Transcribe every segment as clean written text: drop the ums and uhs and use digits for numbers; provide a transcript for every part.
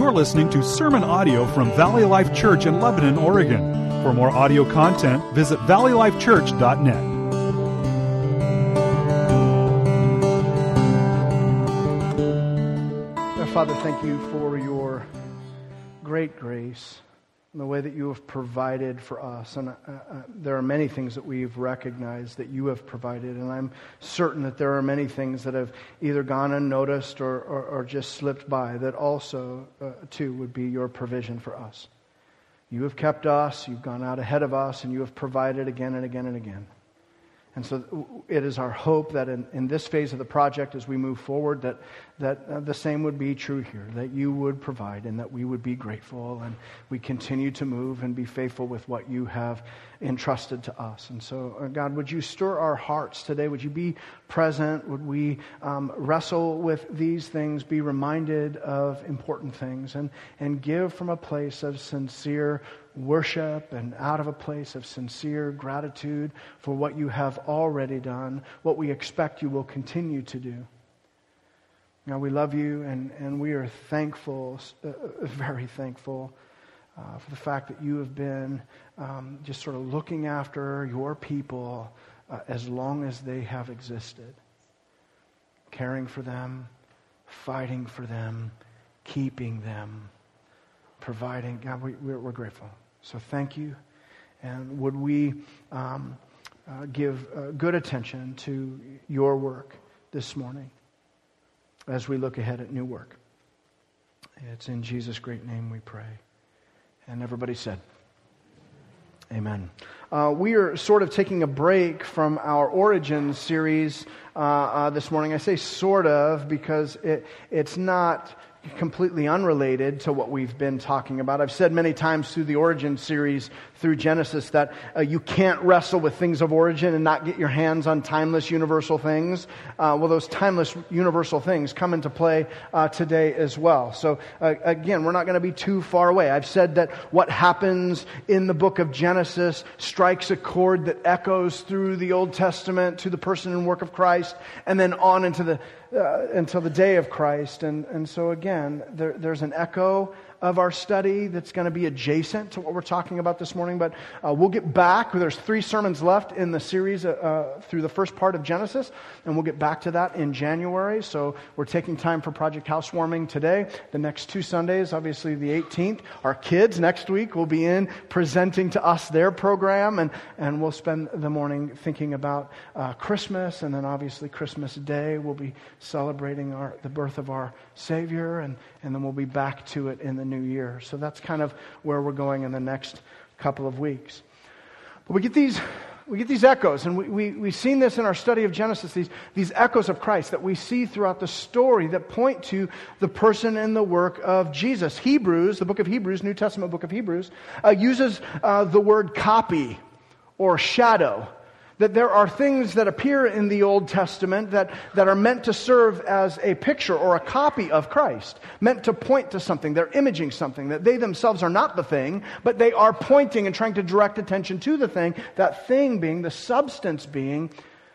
You're listening to sermon audio from Valley Life Church in Lebanon, Oregon. For more audio content, visit valleylifechurch.net. Father, thank you for your great grace and the way that you have provided for us. And there are many things that we've recognized that you have provided. And I'm certain that there are many things that have either gone unnoticed or just slipped by that also, too, would be your provision for us. You have kept us, you've gone out ahead of us, and you have provided again and again and again. And so it is our hope that in this phase of the project, as we move forward, that the same would be true here, that you would provide and that we would be grateful and we continue to move and be faithful with what you have entrusted to us. And so, God, would you stir our hearts today? Would you be present? Would we wrestle with these things, be reminded of important things, and give from a place of sincere worship and out of a place of sincere gratitude for what you have already done, what we expect you will continue to do. Now, we love you and we are thankful, very thankful for the fact that you have been just sort of looking after your people as long as they have existed. Caring for them, fighting for them, keeping them, providing. God, we're grateful. So thank you. And would we give good attention to your work this morning as we look ahead at new work. It's in Jesus' great name we pray. And everybody said, amen. We are sort of taking a break from our Origins series this morning. I say sort of because it's not completely unrelated to what we've been talking about. I've said many times through the Origin series, through Genesis, that you can't wrestle with things of origin and not get your hands on timeless universal things. Well, those timeless universal things come into play today as well. So again, we're not going to be too far away. I've said that what happens in the book of Genesis strikes a chord that echoes through the Old Testament to the person and work of Christ, and then on into the until the day of Christ. And so again, there's an echo of our study that's going to be adjacent to what we're talking about this morning. But we'll get back. There's 3 sermons left in the series through the first part of Genesis, and we'll get back to that in January. So we're taking time for Project Housewarming today. The next 2 Sundays, obviously the 18th, our kids next week will be in presenting to us their program, and we'll spend the morning thinking about Christmas, and then obviously Christmas Day we'll be celebrating the birth of our Savior, and then we'll be back to it in the new year. So that's kind of where we're going in the next couple of weeks. But we get these echoes, and we've seen this in our study of Genesis, these echoes of Christ that we see throughout the story that point to the person and the work of Jesus. Hebrews, the book of Hebrews, New Testament book of Hebrews, uses the word copy or shadow. That there are things that appear in the Old Testament that are meant to serve as a picture or a copy of Christ, meant to point to something. They're imaging something, that they themselves are not the thing, but they are pointing and trying to direct attention to the thing, that thing being, the substance being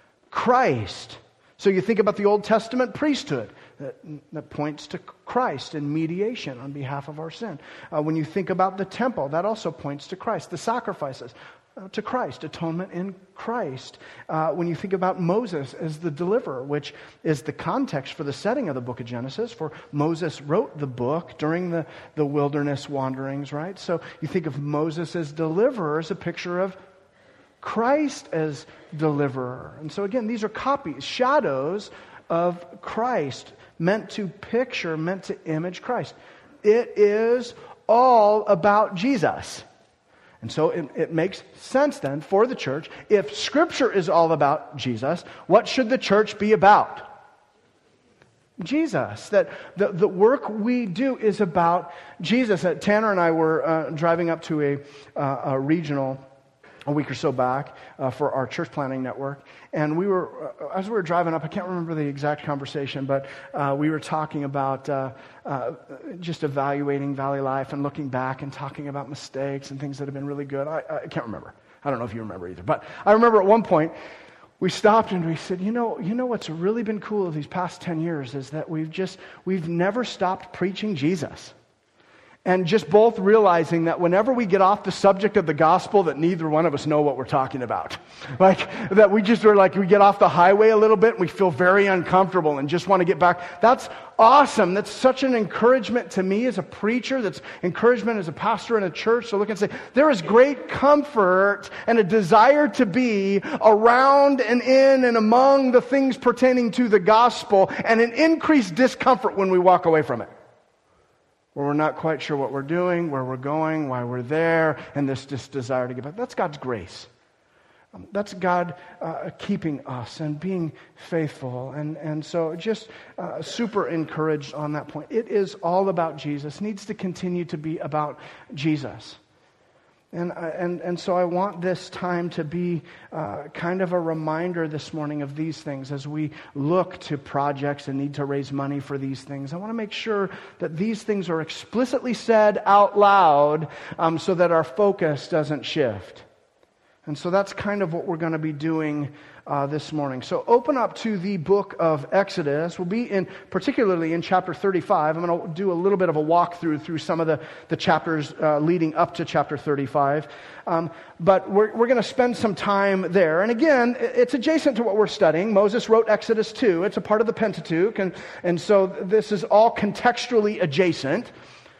Christ. So you think about the Old Testament priesthood that points to Christ and mediation on behalf of our sin. When you think about the temple, that also points to Christ. The sacrifices, to Christ, atonement in Christ. When you think about Moses as the deliverer, which is the context for the setting of the book of Genesis, for Moses wrote the book during the wilderness wanderings, right? So you think of Moses as deliverer as a picture of Christ as deliverer. And so again, these are copies, shadows of Christ, meant to picture, meant to image Christ. It is all about Jesus. And so it makes sense then for the church, if Scripture is all about Jesus, what should the church be about? Jesus. That the work we do is about Jesus. Tanner and I were driving up to a regional a week or so back for our church planning network. And we were, as we were driving up, I can't remember the exact conversation, but we were talking about just evaluating Valley Life and looking back and talking about mistakes and things that have been really good. I can't remember. I don't know if you remember either. But I remember at one point, we stopped and we said, you know what's really been cool these past 10 years is that we've never stopped preaching Jesus. And just both realizing that whenever we get off the subject of the gospel, that neither one of us know what we're talking about. Like, that we just are like, we get off the highway a little bit, and we feel very uncomfortable and just want to get back. That's awesome. That's such an encouragement to me as a preacher. That's encouragement as a pastor in a church to look and say, there is great comfort and a desire to be around and in and among the things pertaining to the gospel, and an increased discomfort when we walk away from it, where we're not quite sure what we're doing, where we're going, why we're there, and this just desire to get back. That's God's grace. That's God keeping us and being faithful. And so just super encouraged on that point. It is all about Jesus. It needs to continue to be about Jesus. And so I want this time to be kind of a reminder this morning of these things as we look to projects and need to raise money for these things. I want to make sure that these things are explicitly said out loud so that our focus doesn't shift. And so that's kind of what we're going to be doing this morning. So open up to the book of Exodus. We'll be particularly in chapter 35. I'm going to do a little bit of a walkthrough through some of the chapters leading up to chapter 35. But we're going to spend some time there. And again, it's adjacent to what we're studying. Moses wrote Exodus 2. It's a part of the Pentateuch. And so this is all contextually adjacent.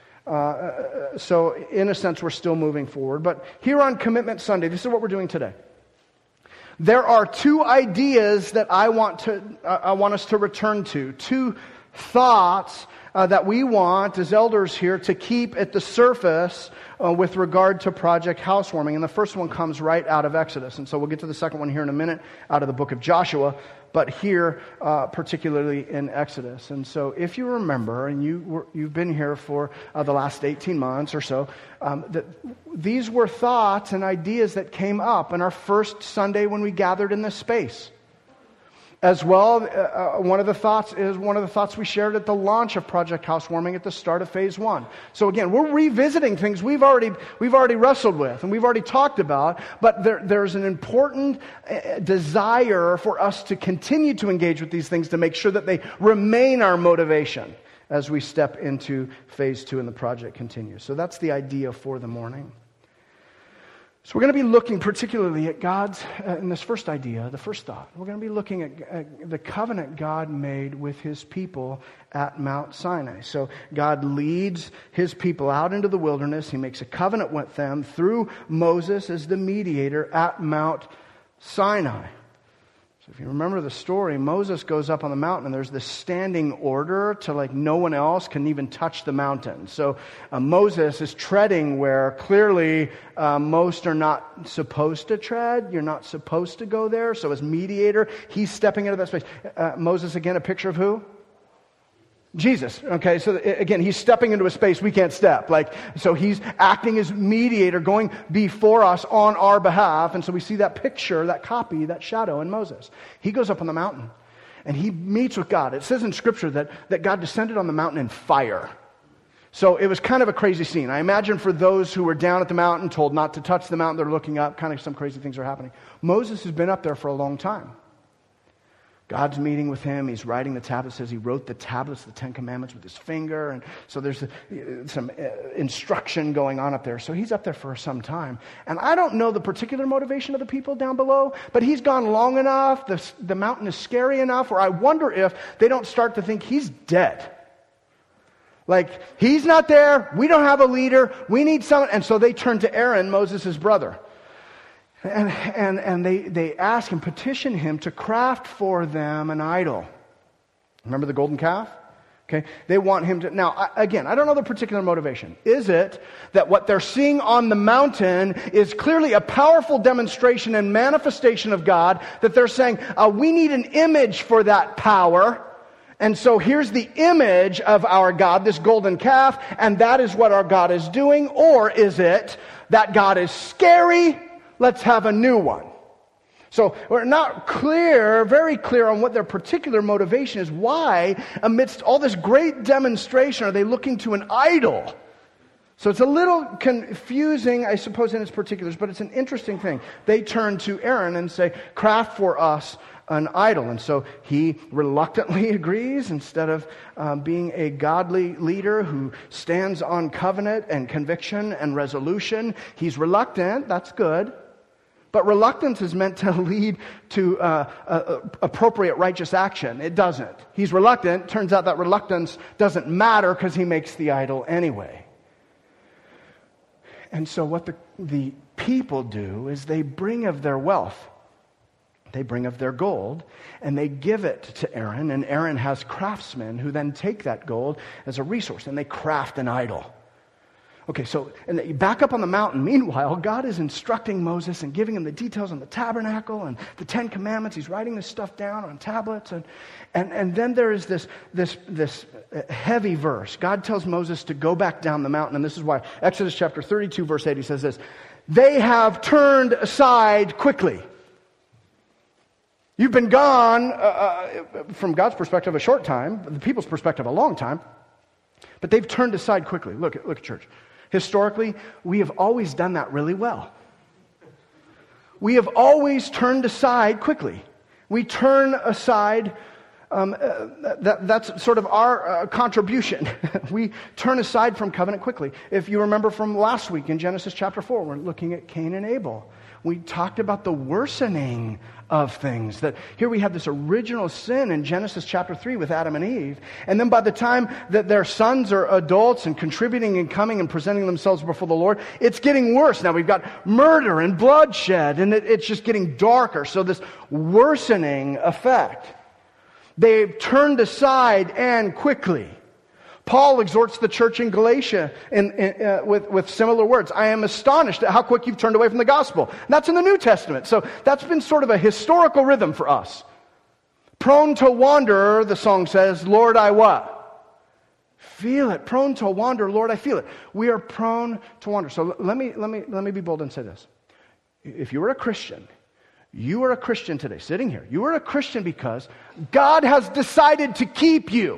So in a sense, we're still moving forward. But here on Commitment Sunday, this is what we're doing today. There are two ideas that I want us to return to. Two thoughts that we want as elders here to keep at the surface with regard to Project Housewarming. And the first one comes right out of Exodus. And so we'll get to the second one here in a minute out of the book of Joshua. But here, particularly in Exodus. And so if you remember, and you've been here for the last 18 months or so, that these were thoughts and ideas that came up in our first Sunday when we gathered in this space. As well, one of the thoughts we shared at the launch of Project Housewarming at the start of Phase 1. So again, we're revisiting things we've already wrestled with and we've already talked about, but there's an important desire for us to continue to engage with these things to make sure that they remain our motivation as we step into Phase 2 and the project continues. So that's the idea for the morning. So we're going to be looking particularly at God's, in this first idea, the first thought, we're going to be looking at the covenant God made with His people at Mount Sinai. So God leads His people out into the wilderness. He makes a covenant with them through Moses as the mediator at Mount Sinai. So if you remember the story, Moses goes up on the mountain and there's this standing order to like no one else can even touch the mountain. So Moses is treading where clearly most are not supposed to tread. You're not supposed to go there. So as mediator, he's stepping into that space. Moses, again, a picture of who? Jesus. Okay, so again, he's stepping into a space we can't step. So he's acting as mediator, going before us on our behalf. And so we see that picture, that copy, that shadow in Moses. He goes up on the mountain and he meets with God. It says in Scripture that God descended on the mountain in fire. So it was kind of a crazy scene. I imagine for those who were down at the mountain, told not to touch the mountain, they're looking up, kind of some crazy things are happening. Moses has been up there for a long time. God's meeting with him. He's writing the tablets. It says he wrote the tablets, the Ten Commandments, with his finger. And so there's some instruction going on up there. So he's up there for some time. And I don't know the particular motivation of the people down below, but he's gone long enough. The mountain is scary enough where I wonder if they don't start to think he's dead. Like, he's not there. We don't have a leader. We need someone. And so they turn to Aaron, Moses' brother. And they ask him, petition him to craft for them an idol. Remember the golden calf? Okay, they want him to... Now, again, I don't know the particular motivation. Is it that what they're seeing on the mountain is clearly a powerful demonstration and manifestation of God, that they're saying, we need an image for that power, and so here's the image of our God, this golden calf, and that is what our God is doing? Or is it that God is scary? Let's have a new one. So we're not very clear on what their particular motivation is. Why, amidst all this great demonstration, are they looking to an idol? So it's a little confusing, I suppose, in its particulars, but it's an interesting thing. They turn to Aaron and say, craft for us an idol. And so he reluctantly agrees instead of being a godly leader who stands on covenant and conviction and resolution. He's reluctant. That's good. But reluctance is meant to lead to appropriate righteous action. It doesn't. He's reluctant. Turns out that reluctance doesn't matter because he makes the idol anyway. And so what the people do is they bring of their wealth. They bring of their gold, and they give it to Aaron, and Aaron has craftsmen who then take that gold as a resource, and they craft an idol. Okay, so and back up on the mountain. Meanwhile, God is instructing Moses and giving him the details on the tabernacle and the 10 Commandments. He's writing this stuff down on tablets, and then there is this heavy verse. God tells Moses to go back down the mountain, and this is why Exodus chapter 32, verse 8, he says this: "They have turned aside quickly." You've been gone, from God's perspective, a short time, the people's perspective, a long time, but they've turned aside quickly. Look at church. Historically, we have always done that really well. We have always turned aside quickly. We turn aside, that's sort of our contribution. We turn aside from covenant quickly. If you remember from last week in Genesis chapter 4, we're looking at Cain and Abel. We talked about the worsening of things. That here we have this original sin in Genesis chapter 3 with Adam and Eve. And then by the time that their sons are adults and contributing and coming and presenting themselves before the Lord, it's getting worse. Now we've got murder and bloodshed, and it's just getting darker. So this worsening effect. They've turned aside and quickly. Paul exhorts the church in Galatia with similar words. "I am astonished at how quick you've turned away from the gospel." And that's in the New Testament. So that's been sort of a historical rhythm for us. Prone to wander, the song says, "Lord, I what? Feel it." Prone to wander, Lord, I feel it. We are prone to wander. So let me be bold and say this. If you are a Christian, you are a Christian today, sitting here. You are a Christian because God has decided to keep you.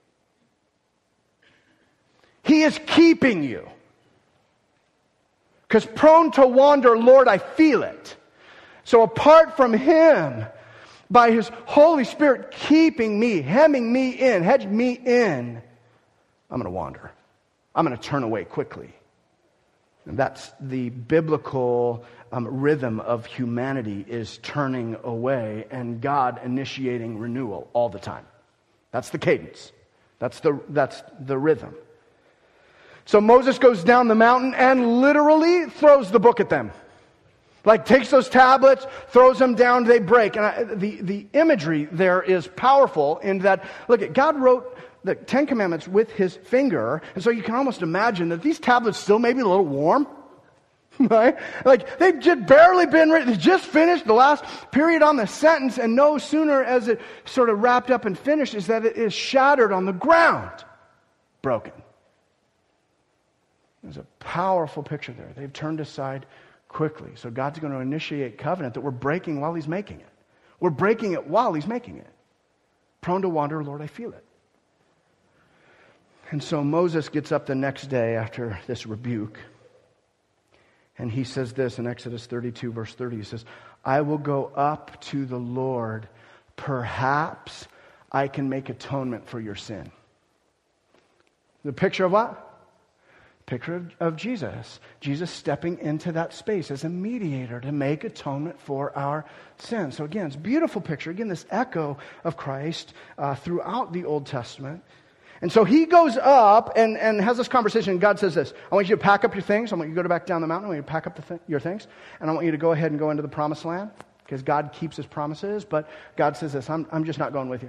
He is keeping you. Because prone to wander, Lord, I feel it. So apart from Him, by His Holy Spirit keeping me, hemming me in, hedging me in, I'm going to wander. I'm going to turn away quickly. And that's the biblical rhythm of humanity, is turning away and God initiating renewal all the time. That's the cadence. That's the rhythm. So Moses goes down the mountain and literally throws the book at them. Like takes those tablets, throws them down, they break. And the imagery there is powerful in that, look, God wrote the 10 Commandments with His finger. And so you can almost imagine that these tablets still may be a little warm. Right? Like they've just barely been written. They just finished the last period on the sentence, and no sooner as it sort of wrapped up and finished is that it is shattered on the ground. Broken. There's a powerful picture there. They've turned aside quickly. So God's going to initiate covenant that we're breaking while He's making it. We're breaking it while He's making it. Prone to wander, Lord, I feel it. And so Moses gets up the next day after this rebuke, and he says this in Exodus 32, verse 30. He says, "I will go up to the Lord. Perhaps I can make atonement for your sin." The picture of what? Picture of Jesus. Jesus stepping into that space as a mediator to make atonement for our sins. So again, it's a beautiful picture. Again, this echo of Christ throughout the Old Testament. And so he goes up and has this conversation. And God says this: I want you to pack up your things. I want you to go back down the mountain. I want you to pack up your things. And I want you to go ahead and go into the promised land. Because God keeps His promises. But God says this: I'm just not going with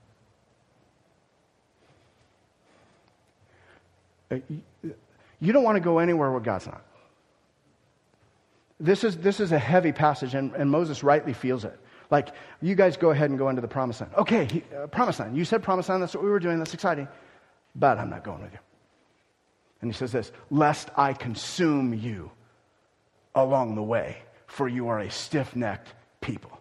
you. You don't want to go anywhere where God's not. This is a heavy passage, and Moses rightly feels it. Like, you guys go ahead and go into the promised land. Okay, promised land. You said promised land. That's what we were doing. That's exciting. But I'm not going with you. And he says this: lest I consume you along the way, for you are a stiff-necked people.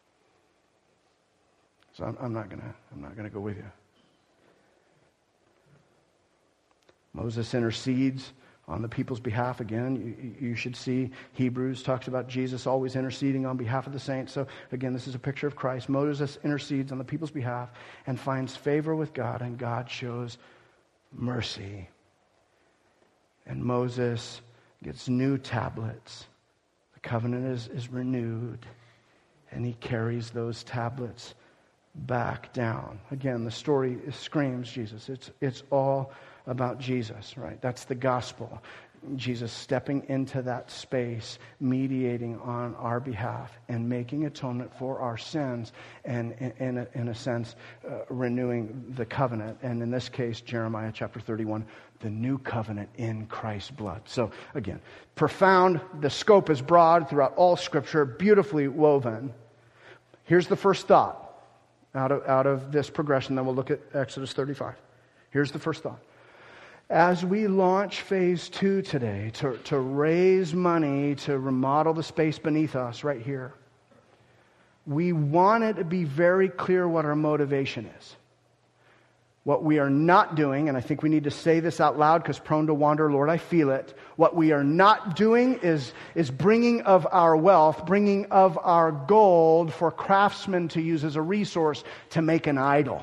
So I'm not gonna go with you. Moses intercedes on the people's behalf. Again, you should see Hebrews talks about Jesus always interceding on behalf of the saints. So again, this is a picture of Christ. Moses intercedes on the people's behalf and finds favor with God, and God shows mercy. And Moses gets new tablets. The covenant is renewed, and he carries those tablets back down. Again, the story screams Jesus. It's all about Jesus, right? That's the gospel. Jesus stepping into that space, mediating on our behalf and making atonement for our sins, and in a sense, renewing the covenant. And in this case, Jeremiah chapter 31, the new covenant in Christ's blood. So again, profound. The scope is broad throughout all Scripture, beautifully woven. Here's the first thought out of this progression. Then we'll look at Exodus 35. Here's the first thought. As we launch phase 2 today to raise money to remodel the space beneath us right here, we want it to be very clear what our motivation is. What we are not doing, and I think we need to say this out loud because prone to wander, Lord, I feel it. What we are not doing is bringing of our wealth, bringing of our gold for craftsmen to use as a resource to make an idol.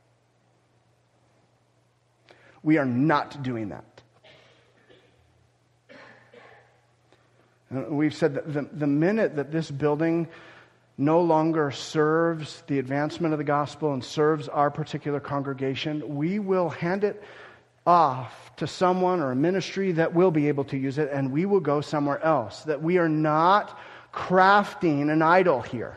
We are not doing that. We've said that the minute that this building no longer serves the advancement of the gospel and serves our particular congregation, we will hand it off to someone or a ministry that will be able to use it, and we will go somewhere else. That we are not crafting an idol here.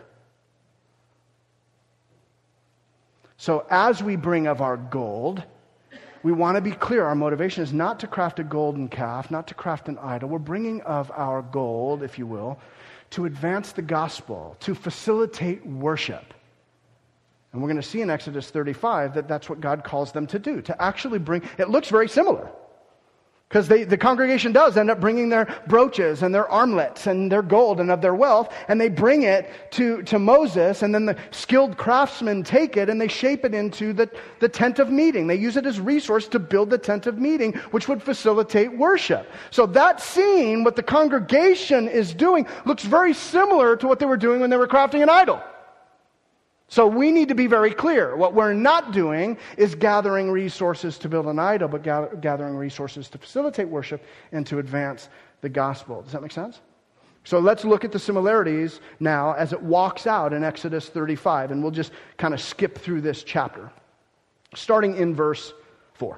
So as we bring of our gold, we want to be clear. Our motivation is not to craft a golden calf, not to craft an idol. We're bringing of our gold, if you will, to advance the gospel, to facilitate worship. And we're going to see in Exodus 35 that that's what God calls them to do, to actually bring. It looks very similar. Because the congregation does end up bringing their brooches and their armlets and their gold and of their wealth, and they bring it to Moses, and then the skilled craftsmen take it and they shape it into the tent of meeting. They use it as resource to build the tent of meeting, which would facilitate worship. So that scene, what the congregation is doing, looks very similar to what they were doing when they were crafting an idol. So we need to be very clear. What we're not doing is gathering resources to build an idol, but gathering resources to facilitate worship and to advance the gospel. Does that make sense? So let's look at the similarities now as it walks out in Exodus 35, and we'll just kind of skip through this chapter. Starting in verse 4.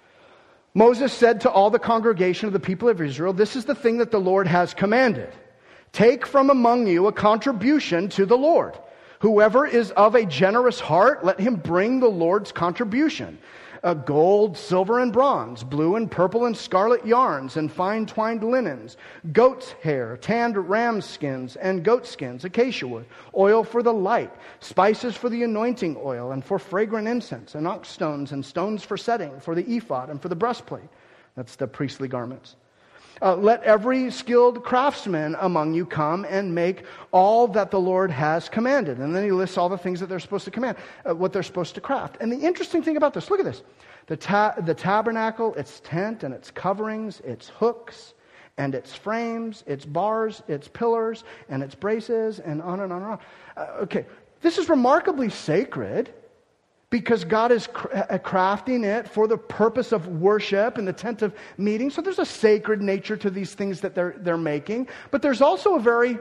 Moses said to all the congregation of the people of Israel, "This is the thing that the Lord has commanded. Take from among you a contribution to the Lord. Whoever is of a generous heart, let him bring the Lord's contribution. Gold, silver, and bronze, blue and purple and scarlet yarns, and fine twined linens, goat's hair, tanned ram skins and goat skins, acacia wood, oil for the light, spices for the anointing oil, and for fragrant incense, and onyx stones and stones for setting, for the ephod and for the breastplate." That's the priestly garments. "Let every skilled craftsman among you come and make all that the Lord has commanded." And then he lists all the things that they're supposed to command, what they're supposed to craft. And the interesting thing about this, look at this. The tabernacle, its tent and its coverings, its hooks and its frames, its bars, its pillars, and its braces, and on and on and on. Okay, this is remarkably sacred, because God is crafting it for the purpose of worship in the tent of meeting. So there's a sacred nature to these things that they're making. But there's also a very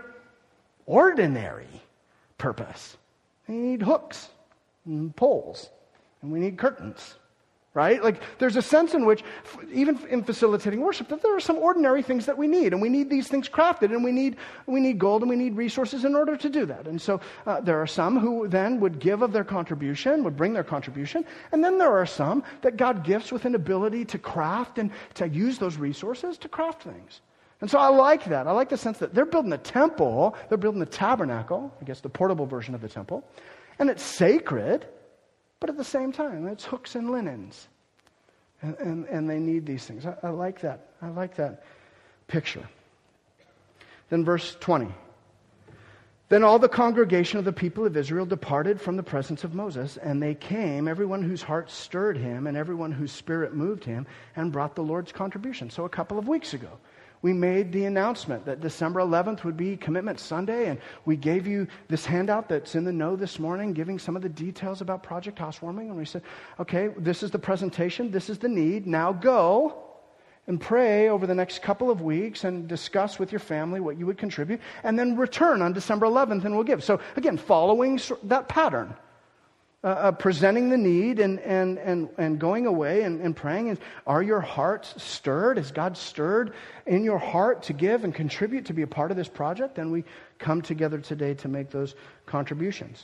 ordinary purpose. We need hooks and poles. And we need curtains. Right? Like, there's a sense in which, even in facilitating worship, that there are some ordinary things that we need. And we need these things crafted. And we need gold and we need resources in order to do that. And so there are some who then would give of their contribution, would bring their contribution. And then there are some that God gifts with an ability to craft and to use those resources to craft things. And so I like that. I like the sense that they're building a temple. They're building the tabernacle, I guess the portable version of the temple. And it's sacred. But at the same time, it's hooks and linens. And they need these things. I like that. I like that picture. Then verse 20. Then all the congregation of the people of Israel departed from the presence of Moses, and they came, everyone whose heart stirred him, and everyone whose spirit moved him, and brought the Lord's contribution. So a couple of weeks ago, we made the announcement that December 11th would be Commitment Sunday, and we gave you this handout that's in the know this morning, giving some of the details about Project Housewarming, and we said, okay, this is the presentation, this is the need, now go and pray over the next couple of weeks and discuss with your family what you would contribute, and then return on December 11th and we'll give. So again, following that pattern, presenting the need and going away and praying. Are your hearts stirred? Is God stirred in your heart to give and contribute, to be a part of this project? Then we come together today to make those contributions.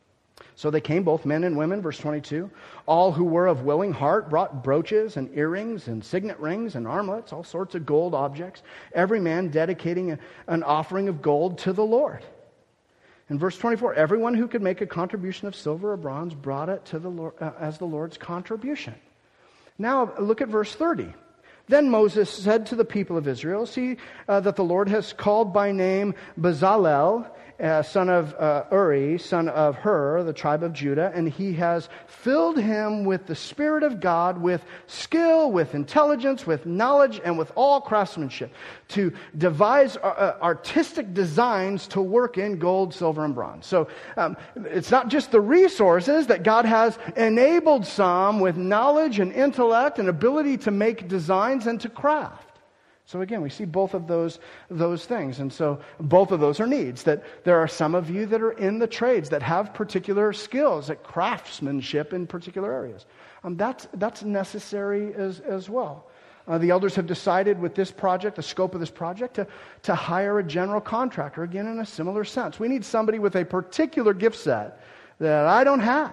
So they came, both men and women, verse 22. All who were of willing heart brought brooches and earrings and signet rings and armlets, all sorts of gold objects, every man dedicating an offering of gold to the Lord. In verse 24, everyone who could make a contribution of silver or bronze brought it to the Lord, as the Lord's contribution. Now look at verse 30. Then Moses said to the people of Israel, see that the Lord has called by name Bezalel, son of Uri, son of Hur, the tribe of Judah, and he has filled him with the Spirit of God, with skill, with intelligence, with knowledge, and with all craftsmanship, to devise artistic designs to work in gold, silver, and bronze. So it's not just the resources that God has enabled some with knowledge and intellect and ability to make designs and to craft. So again, we see both of those things. And so both of those are needs. That there are some of you that are in the trades that have particular skills at craftsmanship in particular areas. That's necessary as well. The elders have decided with this project, the scope of this project, to hire a general contractor, again in a similar sense. We need somebody with a particular gift set that I don't have.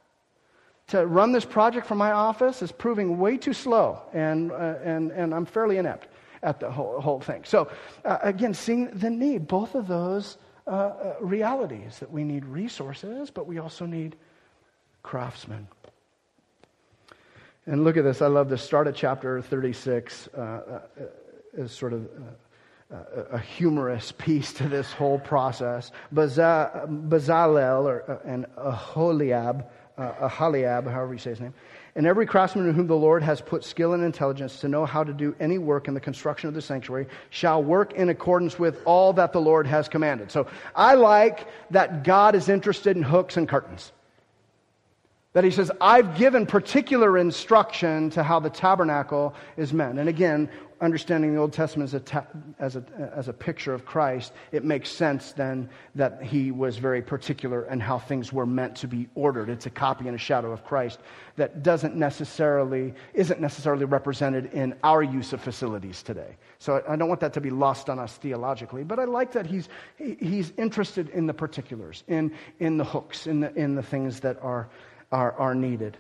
To run this project from my office is proving way too slow, and I'm fairly inept at the whole thing. So again, seeing the need, both of those realities, that we need resources, but we also need craftsmen. And look at this. I love this. Start at chapter 36 is sort of a humorous piece to this whole process. Bezalel and Aholiab, however you say his name, and every craftsman in whom the Lord has put skill and intelligence to know how to do any work in the construction of the sanctuary shall work in accordance with all that the Lord has commanded. So I like that God is interested in hooks and curtains. That he says, I've given particular instruction to how the tabernacle is meant. And again, understanding the Old Testament as a picture of Christ, it makes sense then that he was very particular in how things were meant to be ordered. It's a copy and a shadow of Christ that isn't necessarily represented in our use of facilities today. So I don't want that to be lost on us theologically, but I like that he's interested in the particulars, in the hooks, in the things that are needed.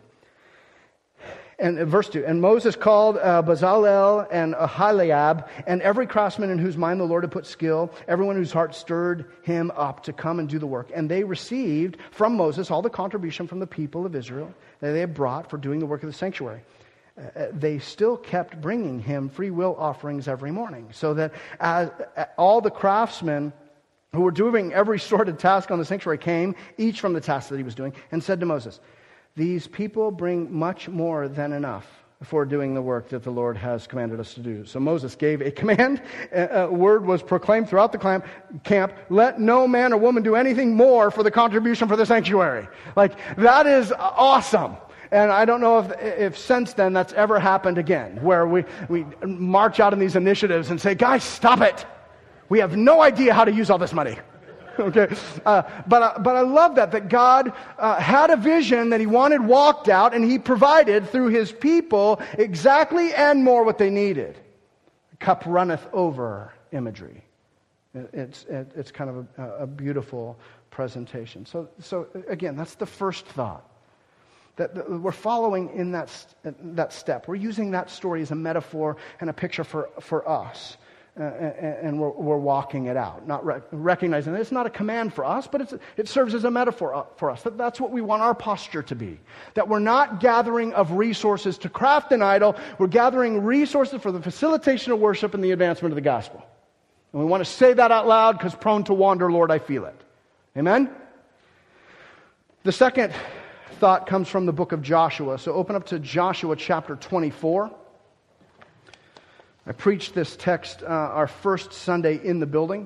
And verse 2, and Moses called Bezalel and Aholiab, and every craftsman in whose mind the Lord had put skill, everyone whose heart stirred him up to come and do the work. And they received from Moses all the contribution from the people of Israel that they had brought for doing the work of the sanctuary. They still kept bringing him free will offerings every morning, so that as all the craftsmen who were doing every sort of task on the sanctuary came, each from the task that he was doing, and said to Moses, these people bring much more than enough for doing the work that the Lord has commanded us to do. So Moses gave a command. A word was proclaimed throughout the camp, let no man or woman do anything more for the contribution for the sanctuary. Like, that is awesome. And I don't know if since then that's ever happened again, where we march out in these initiatives and say, guys, stop it. We have no idea how to use all this money. Okay, but I love that God had a vision that he wanted walked out, and he provided through his people exactly and more what they needed. The cup runneth over imagery. It's kind of a beautiful presentation. So again, that's the first thought. That we're following in that step. We're using that story as a metaphor and a picture for us. And we're walking it out, not recognizing that it's not a command for us, but it serves as a metaphor for us. That's what we want our posture to be. That we're not gathering of resources to craft an idol. We're gathering resources for the facilitation of worship and the advancement of the gospel. And we want to say that out loud because prone to wander, Lord, I feel it. Amen? The second thought comes from the book of Joshua. So open up to Joshua chapter 24. I preached this text our first Sunday in the building.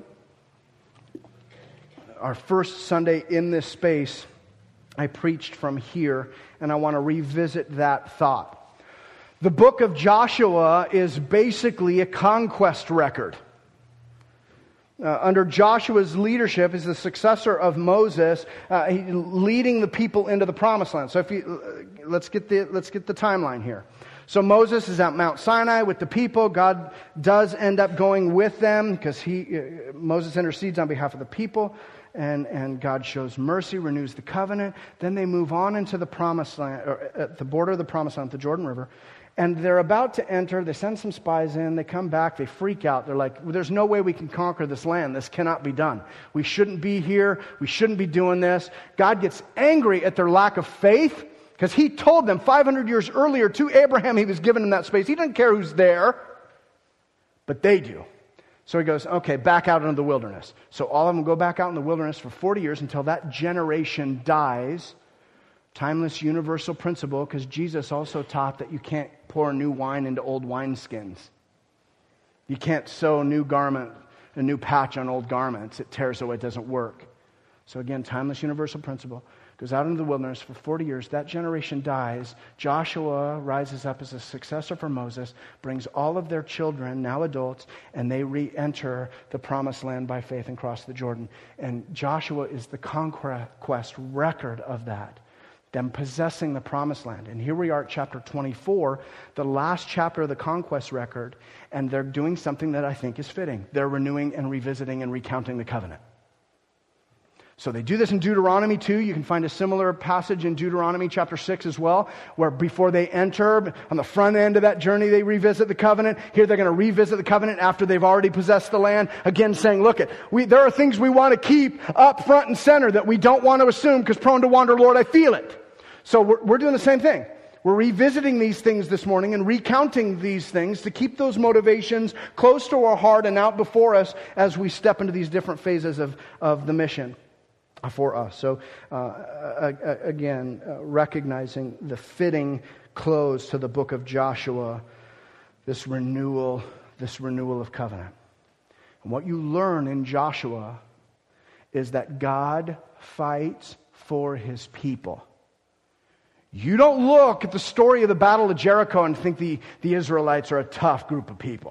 Our first Sunday in this space, I preached from here, and I want to revisit that thought. The book of Joshua is basically a conquest record. Under Joshua's leadership, as the successor of Moses, leading the people into the promised land. So let's get the timeline here. So Moses is at Mount Sinai with the people. God does end up going with them because Moses intercedes on behalf of the people. And God shows mercy, renews the covenant. Then they move on into the promised land, or at the border of the promised land, the Jordan River. And they're about to enter. They send some spies in. They come back. They freak out. They're like, there's no way we can conquer this land. This cannot be done. We shouldn't be here. We shouldn't be doing this. God gets angry at their lack of faith because He told them 500 years earlier to Abraham He was giving them that space. He doesn't care who's there, but they do. So He goes, okay, back out into the wilderness. So all of them go back out in the wilderness for 40 years until that generation dies. Timeless universal principle, because Jesus also taught that you can't pour new wine into old wineskins. You can't sew a new patch on old garments. It tears away, it doesn't work. So again, timeless universal principle. Goes out into the wilderness for 40 years. That generation dies. Joshua rises up as a successor for Moses, brings all of their children, now adults, and they re-enter the promised land by faith and cross the Jordan. And Joshua is the conquest record of that. Them possessing the promised land. And here we are at chapter 24, the last chapter of the conquest record, and they're doing something that I think is fitting. They're renewing and revisiting and recounting the covenant. So they do this in Deuteronomy too. You can find a similar passage in Deuteronomy chapter 6 as well, where before they enter, on the front end of that journey, they revisit the covenant. Here they're going to revisit the covenant after they've already possessed the land. Again, saying, look, there are things we want to keep up front and center that we don't want to assume because prone to wander, Lord, I feel it. So we're doing the same thing. We're revisiting these things this morning and recounting these things to keep those motivations close to our heart and out before us as we step into these different phases of the mission for us. So again, recognizing the fitting close to the book of Joshua, this renewal of covenant. And what you learn in Joshua is that God fights for His people. You don't look at the story of the Battle of Jericho and think the Israelites are a tough group of people.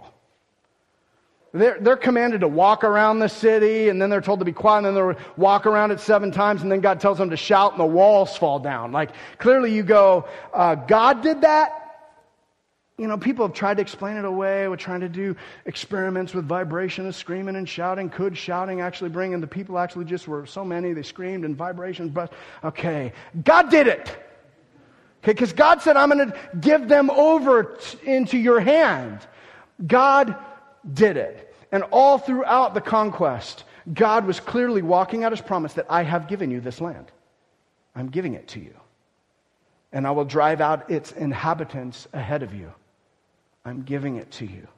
They're commanded to walk around the city, and then they're told to be quiet, and then they'll walk around it 7 times, and then God tells them to shout, and the walls fall down. Like, clearly you go, God did that? You know, people have tried to explain it away. We're trying to do experiments with vibration and screaming and shouting. Could shouting actually bring, and the people actually just were so many, they screamed and vibrations, but okay, God did it. Okay, because God said, I'm going to give them over into your hand. God did it. And all throughout the conquest, God was clearly walking out His promise that I have given you this land. I'm giving it to you. And I will drive out its inhabitants ahead of you. I'm giving it to you.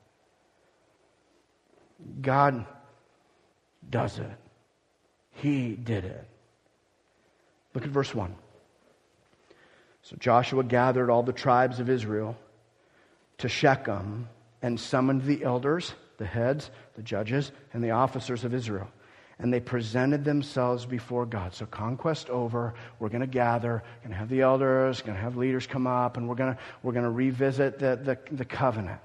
God does it. He did it. Look at verse 1. So Joshua gathered all the tribes of Israel to Shechem and summoned the elders, the heads, the judges, and the officers of Israel. And they presented themselves before God. So conquest over. We're going to gather. Going to have the elders. Going to have leaders come up, and we're going to revisit the covenant.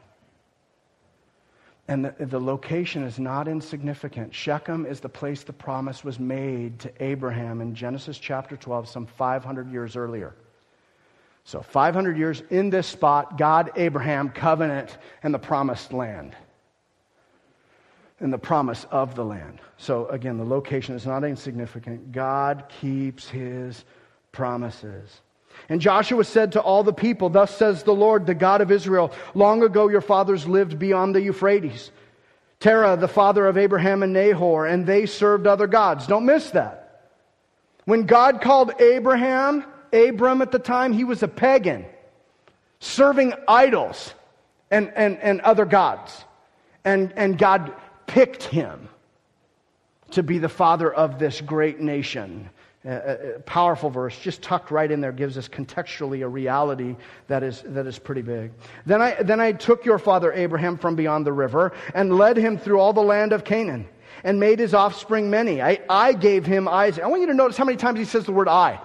And the location is not insignificant. Shechem is the place the promise was made to Abraham in Genesis chapter 12, some 500 years earlier. So 500 years in this spot, God, Abraham, covenant, and the promised land. And the promise of the land. So again, the location is not insignificant. God keeps His promises. And Joshua said to all the people, thus says the Lord, the God of Israel, long ago your fathers lived beyond the Euphrates. Terah, the father of Abraham and Nahor, and they served other gods. Don't miss that. When God called Abram at the time, he was a pagan, serving idols and other gods. And God picked him to be the father of this great nation. A powerful verse, just tucked right in there, gives us contextually a reality that is pretty big. Then I took your father Abraham from beyond the river and led him through all the land of Canaan and made his offspring many. I gave him Isaac. I want you to notice how many times he says the word I.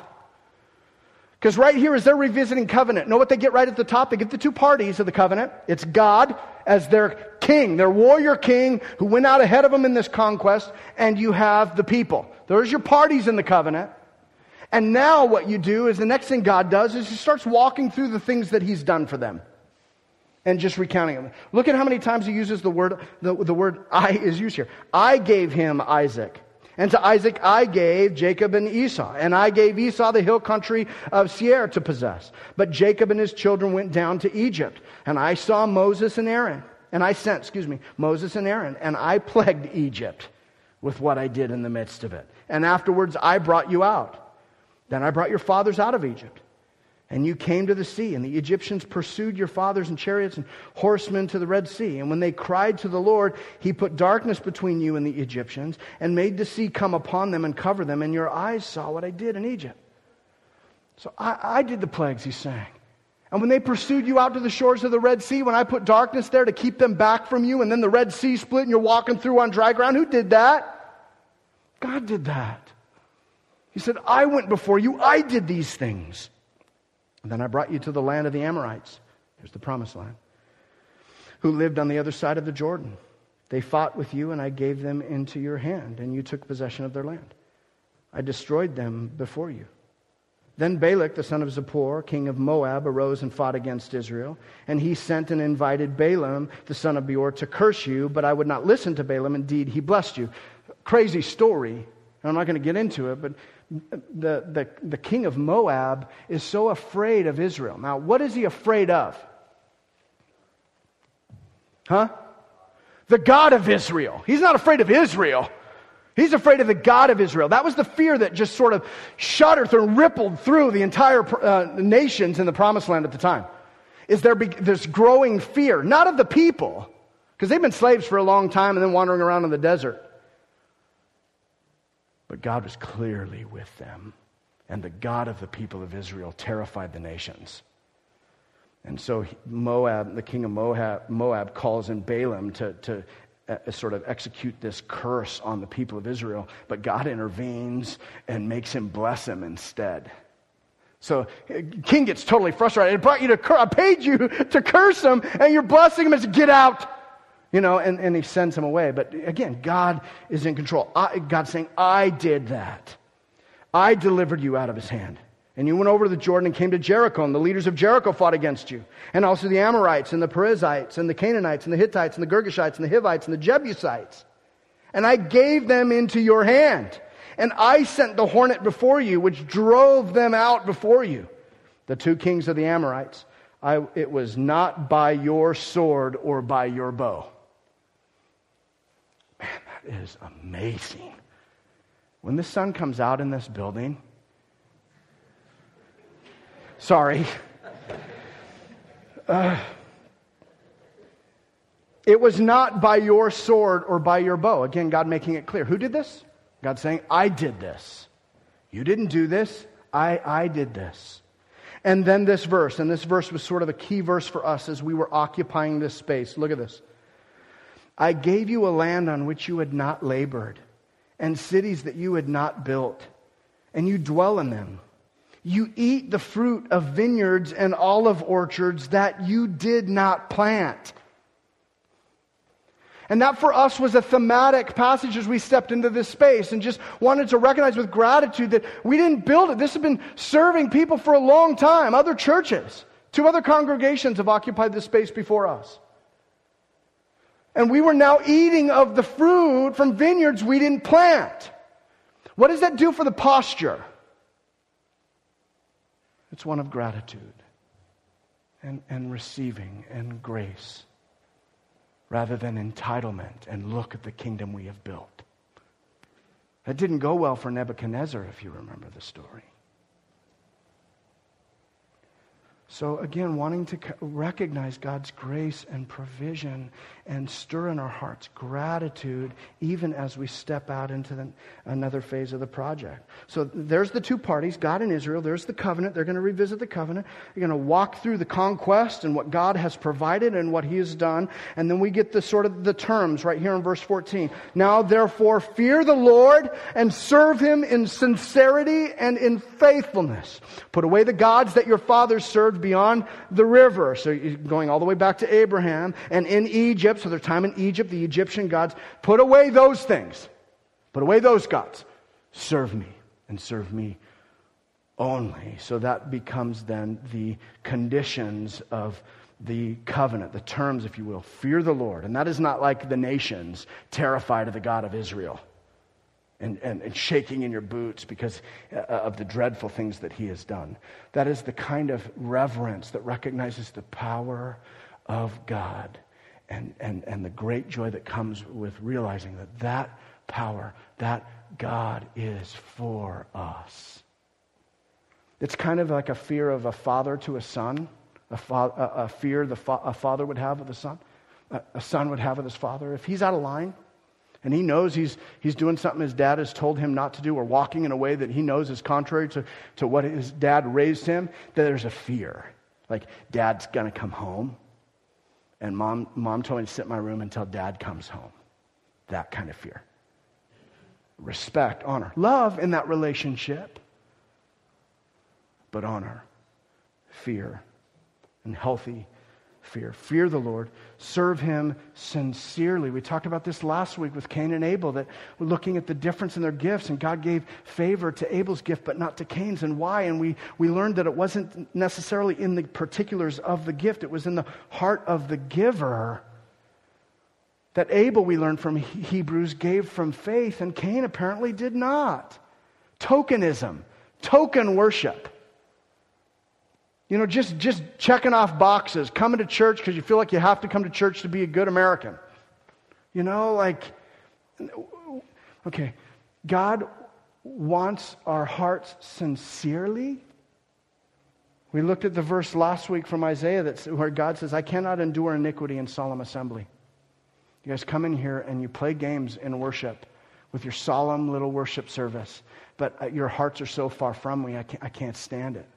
Because right here, as they're revisiting covenant, know what they get right at the top? They get the two parties of the covenant. It's God as their king, their warrior king who went out ahead of them in this conquest, and you have the people. There's your parties in the covenant. And now what you do is the next thing God does is he starts walking through the things that he's done for them and just recounting them. Look at how many times he uses the word I is used here. I gave him Isaac. And to Isaac I gave Jacob and Esau. And I gave Esau the hill country of Seir to possess. But Jacob and his children went down to Egypt. And I saw Moses and Aaron. And I sent, Moses and Aaron. And I plagued Egypt with what I did in the midst of it. And afterwards I brought you out. Then I brought your fathers out of Egypt. And you came to the sea, and the Egyptians pursued your fathers in chariots and horsemen to the Red Sea. And when they cried to the Lord, he put darkness between you and the Egyptians, and made the sea come upon them and cover them, and your eyes saw what I did in Egypt. So I did the plagues, he's saying. And when they pursued you out to the shores of the Red Sea, when I put darkness there to keep them back from you, and then the Red Sea split and you're walking through on dry ground, who did that? God did that. He said, I went before you, I did these things. And then I brought you to the land of the Amorites. Here's the promised land. Who lived on the other side of the Jordan. They fought with you, and I gave them into your hand, and you took possession of their land. I destroyed them before you. Then Balak, the son of Zippor, king of Moab, arose and fought against Israel. And he sent and invited Balaam, the son of Beor, to curse you, but I would not listen to Balaam. Indeed, he blessed you. Crazy story. I'm not going to get into it, but the king of Moab is so afraid of Israel. Now, what is he afraid of? The God of Israel. He's not afraid of Israel. He's afraid of the God of Israel. That was the fear that just sort of shuddered through and rippled through the entire nations in the Promised Land at the time. Is there's growing fear, not of the people, because they've been slaves for a long time and then wandering around in the desert. But God was clearly with them. And the God of the people of Israel terrified the nations. And so Moab, the king of Moab calls in Balaam to sort of execute this curse on the people of Israel. But God intervenes and makes him bless him instead. So king gets totally frustrated. I paid you to curse him, and you're blessing him as get out. And he sends him away. But again, God is in control. God's saying, I did that. I delivered you out of his hand. And you went over to the Jordan and came to Jericho, and the leaders of Jericho fought against you. And also the Amorites, and the Perizzites, and the Canaanites, and the Hittites, and the Girgashites, and the Hivites, and the Jebusites. And I gave them into your hand. And I sent the hornet before you, which drove them out before you. The two kings of the Amorites. It was not by your sword or by your bow. Man, that is amazing. When the sun comes out in this building, sorry. It was not by your sword or by your bow. Again, God making it clear. Who did this? God saying, I did this. You didn't do this. I did this. And then this verse, and this verse was sort of a key verse for us as we were occupying this space. Look at this. I gave you a land on which you had not labored, and cities that you had not built, and you dwell in them. You eat the fruit of vineyards and olive orchards that you did not plant. And that for us was a thematic passage as we stepped into this space and just wanted to recognize with gratitude that we didn't build it. This has been serving people for a long time. Other churches, 2 other congregations have occupied this space before us. And we were now eating of the fruit from vineyards we didn't plant. What does that do for the posture? It's one of gratitude and receiving and grace, rather than entitlement and look at the kingdom we have built. That didn't go well for Nebuchadnezzar, if you remember the story. So again, wanting to recognize God's grace and provision and stir in our hearts gratitude even as we step out into another phase of the project. So there's the two parties, God and Israel. There's the covenant. They're going to revisit the covenant. They're going to walk through the conquest and what God has provided and what He has done. And then we get the sort of the terms right here in verse 14. Now therefore fear the Lord and serve Him in sincerity and in faithfulness. Put away the gods that your fathers served beyond the river. So you're going all the way back to Abraham and in Egypt. So their time in Egypt, the Egyptian gods. Put away those things. Put away those gods. Serve me and serve me only. So that becomes then the conditions of the covenant, the terms, if you will. Fear the Lord. And that is not like the nations terrified of the God of Israel. And shaking in your boots because of the dreadful things that He has done. That is the kind of reverence that recognizes the power of God and the great joy that comes with realizing that power, that God is for us. It's kind of like a fear of a father to a son, a fear a father would have of a son would have of his father. If he's out of line, and he knows he's doing something his dad has told him not to do or walking in a way that he knows is contrary to what his dad raised him, that there's a fear. Like, dad's going to come home, and mom told me to sit in my room until dad comes home. That kind of fear. Respect, honor, love in that relationship, but honor, fear, and healthy fear. Fear the Lord. Serve Him sincerely. We talked about this last week with Cain and Abel, that we're looking at the difference in their gifts, and God gave favor to Abel's gift, but not to Cain's. And why? And we learned that it wasn't necessarily in the particulars of the gift. It was in the heart of the giver. That Abel, we learned from Hebrews, gave from faith, and Cain apparently did not. Tokenism. Token worship. Just checking off boxes, coming to church because you feel like you have to come to church to be a good American. Okay, God wants our hearts sincerely. We looked at the verse last week from Isaiah where God says, I cannot endure iniquity in solemn assembly. You guys come in here and you play games in worship with your solemn little worship service, but your hearts are so far from me, I can't stand it.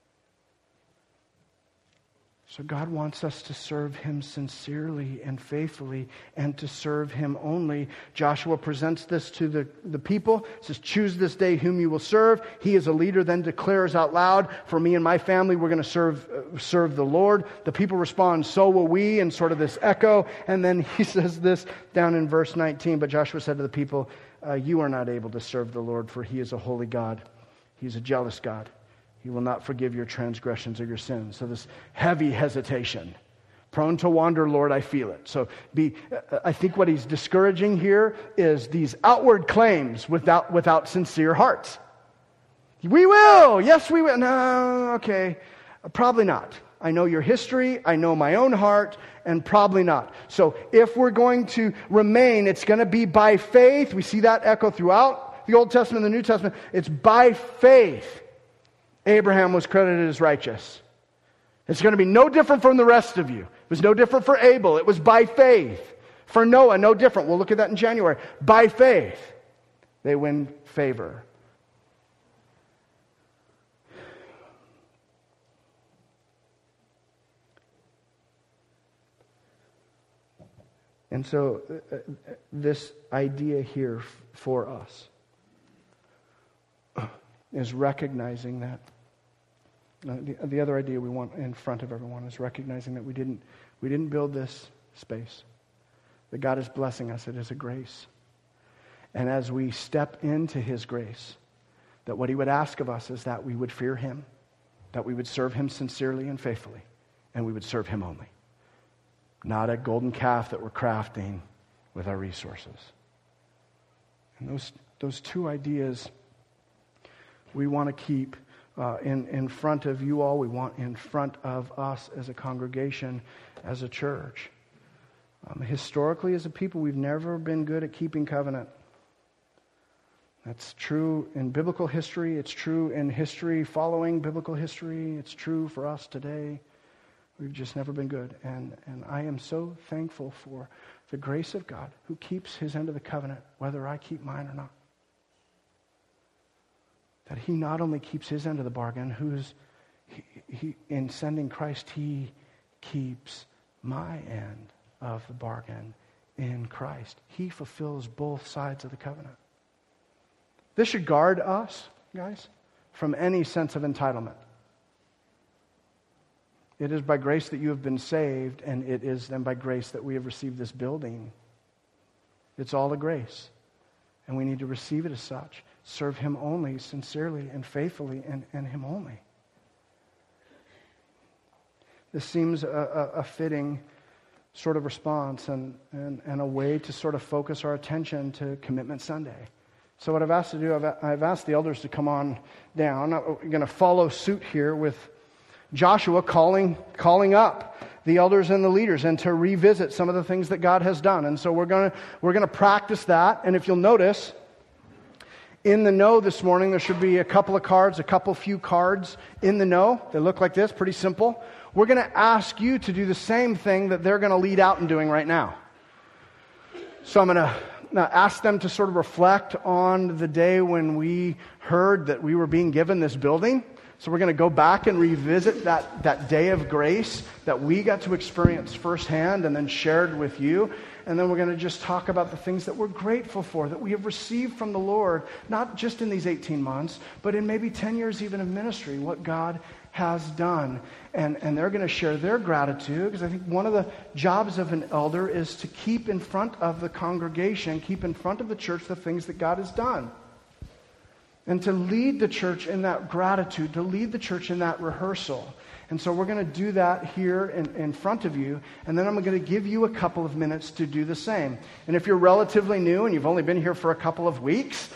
So God wants us to serve Him sincerely and faithfully and to serve Him only. Joshua presents this to the people. He says, choose this day whom you will serve. He as a leader then declares out loud, for me and my family, we're going to serve the Lord. The people respond, so will we, and sort of this echo. And then he says this down in verse 19, but Joshua said to the people, you are not able to serve the Lord, for He is a holy God. He's a jealous God. He will not forgive your transgressions or your sins. So this heavy hesitation. Prone to wander, Lord, I feel it. So I think what he's discouraging here is these outward claims without sincere hearts. We will. Yes, we will. No, okay. Probably not. I know your history. I know my own heart. And probably not. So if we're going to remain, it's going to be by faith. We see that echo throughout the Old Testament and the New Testament. It's by faith. Abraham was credited as righteous. It's going to be no different from the rest of you. It was no different for Abel. It was by faith. For Noah, no different. We'll look at that in January. By faith, they win favor. And so this idea here for us is recognizing that the other idea we want in front of everyone is recognizing that we didn't build this space. That God is blessing us. It is a grace. And as we step into His grace, that what He would ask of us is that we would fear Him, that we would serve Him sincerely and faithfully, and we would serve Him only. Not a golden calf that we're crafting with our resources. And those two ideas we want to keep in front of you all. We want in front of us as a congregation, as a church. Historically, as a people, we've never been good at keeping covenant. That's true in biblical history. It's true in history following biblical history. It's true for us today. We've just never been good. And I am so thankful for the grace of God who keeps his end of the covenant, whether I keep mine or not. That he not only keeps his end of the bargain, he in sending Christ, he keeps my end of the bargain in Christ. He fulfills both sides of the covenant. This should guard us, guys, from any sense of entitlement. It is by grace that you have been saved, and it is then by grace that we have received this building. It's all a grace, and we need to receive it as such. Serve him only, sincerely and faithfully, and him only. This seems a fitting sort of response and a way to sort of focus our attention to Commitment Sunday. So what I've asked to do, I've asked the elders to come on down. We're going to follow suit here with Joshua calling up the elders and the leaders and to revisit some of the things that God has done. And so we're going to practice that. And if you'll notice, in the know this morning, there should be a few cards in the know. They look like this, pretty simple. We're going to ask you to do the same thing that they're going to lead out in doing right now. So I'm going to ask them to sort of reflect on the day when we heard that we were being given this building. So we're going to go back and revisit that day of grace that we got to experience firsthand and then shared with you. And then we're going to just talk about the things that we're grateful for, that we have received from the Lord, not just in these 18 months, but in maybe 10 years even of ministry, what God has done. And they're going to share their gratitude, because I think one of the jobs of an elder is to keep in front of the congregation, keep in front of the church the things that God has done. And to lead the church in that gratitude, to lead the church in that rehearsal. And so we're going to do that here in front of you, and then I'm going to give you a couple of minutes to do the same. And if you're relatively new and you've only been here for a couple of weeks,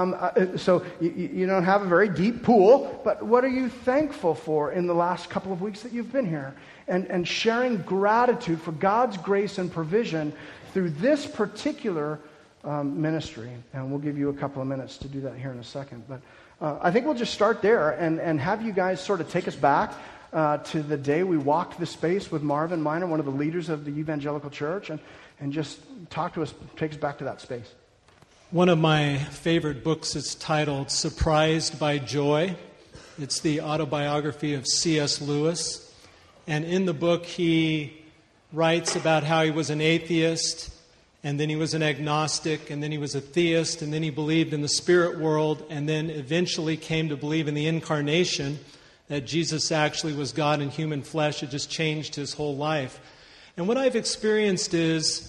so you don't have a very deep pool, but what are you thankful for in the last couple of weeks that you've been here? And sharing gratitude for God's grace and provision through this particular ministry. And we'll give you a couple of minutes to do that here in a second. But I think we'll just start there and have you guys sort of take us back to the day we walked the space with Marvin Miner, one of the leaders of the Evangelical Church, and just take us back to that space. One of my favorite books is titled Surprised by Joy. It's the autobiography of C.S. Lewis. And in the book, he writes about how he was an atheist, and then he was an agnostic, and then he was a theist, and then he believed in the spirit world, and then eventually came to believe in the incarnation, that Jesus actually was God in human flesh. It just changed his whole life. And what I've experienced is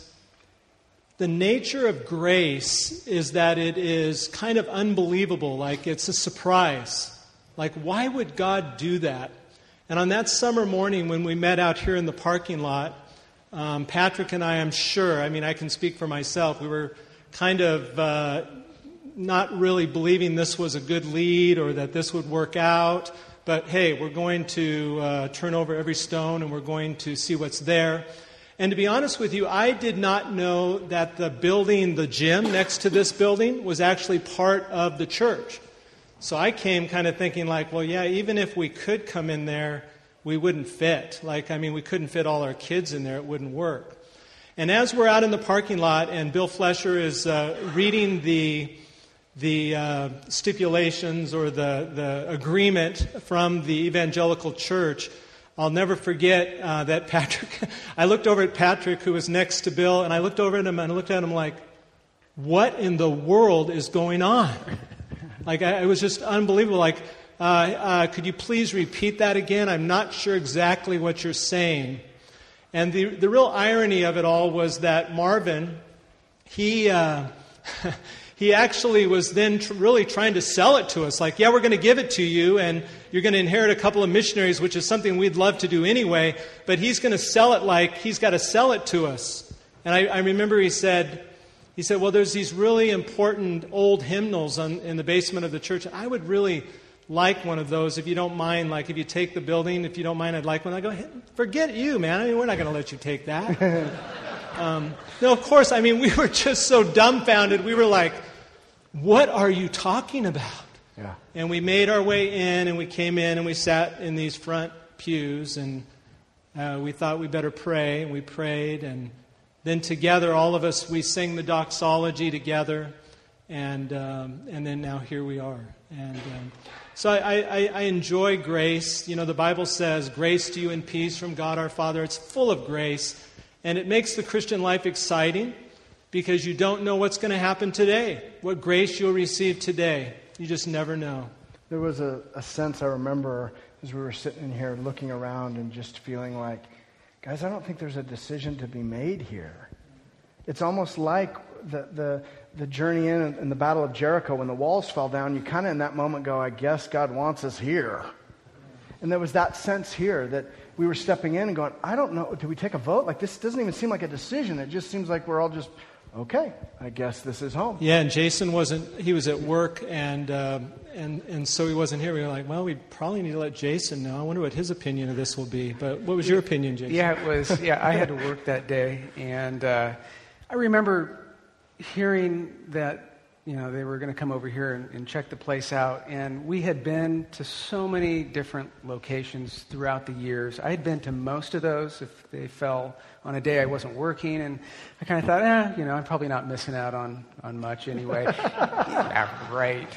the nature of grace is that it is kind of unbelievable, like it's a surprise. Like, why would God do that? And on that summer morning when we met out here in the parking lot, Patrick and I am sure, I can speak for myself, we were kind of not really believing this was a good lead or that this would work out. But hey, we're going to turn over every stone and we're going to see what's there. And to be honest with you, I did not know that the building, the gym next to this building, was actually part of the church. So I came kind of thinking like, well, yeah, even if we could come in there, we wouldn't fit. We couldn't fit all our kids in there. It wouldn't work. And as we're out in the parking lot and Bill Flesher is reading the stipulations or the agreement from the Evangelical Church, I'll never forget that Patrick, I looked over at Patrick, who was next to Bill, and I looked over at him and I looked at him like, what in the world is going on? It was just unbelievable. Could you please repeat that again? I'm not sure exactly what you're saying. And the real irony of it all was that Marvin, he actually was then really trying to sell it to us. Like, yeah, we're going to give it to you, and you're going to inherit a couple of missionaries, which is something we'd love to do anyway, but he's going to sell it like he's got to sell it to us. And I remember he said, well, there's these really important old hymnals in the basement of the church. I would really like one of those, if you don't mind. Like, if you take the building, if you don't mind, I'd like one. I go, hey, forget you, man. We're not going to let you take that. No, of course, we were just so dumbfounded. We were like, what are you talking about? Yeah. And we made our way in, and we came in, and we sat in these front pews, and we thought we better pray, and we prayed, and then together, all of us, we sang the doxology together, and then now here we are. And so I enjoy grace. You know, the Bible says, grace to you and peace from God our Father. It's full of grace, and it makes the Christian life exciting because you don't know what's going to happen today, what grace you'll receive today. You just never know. There was a sense I remember as we were sitting in here looking around and just feeling like, guys, I don't think there's a decision to be made here. It's almost like the journey in the Battle of Jericho, when the walls fell down, you kind of in that moment go, I guess God wants us here. And there was that sense here that we were stepping in and going, I don't know, do we take a vote? Like, this doesn't even seem like a decision. It just seems like we're all just, okay, I guess this is home. Yeah, and Jason he was at work, and so he wasn't here. We were like, well, we probably need to let Jason know. I wonder what his opinion of this will be. But what was your opinion, Jason? Yeah, I had to work that day, and I remember hearing that, you know, they were going to come over here and check the place out. And we had been to so many different locations throughout the years. I had been to most of those if they fell on a day I wasn't working. And I kind of thought, I'm probably not missing out on much anyway. Yeah, right.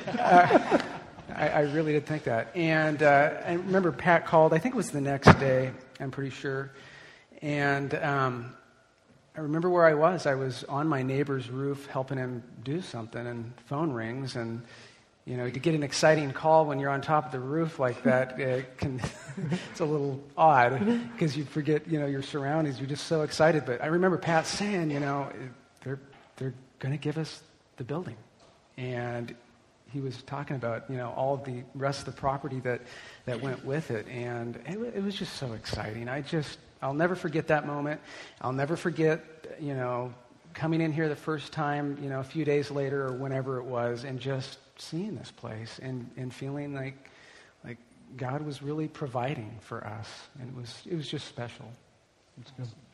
I really did think that. And I remember Pat called. I think it was the next day, I'm pretty sure. And I remember where I was. I was on my neighbor's roof helping him do something, and phone rings, and to get an exciting call when you're on top of the roof like that, it's a little odd because you forget, your surroundings. You're just so excited. But I remember Pat saying, they're going to give us the building, and he was talking about, all of the rest of the property that went with it, and it was just so exciting. I'll never forget that moment. I'll never forget, coming in here the first time, a few days later or whenever it was, and just seeing this place and feeling like God was really providing for us. And it was just special. It's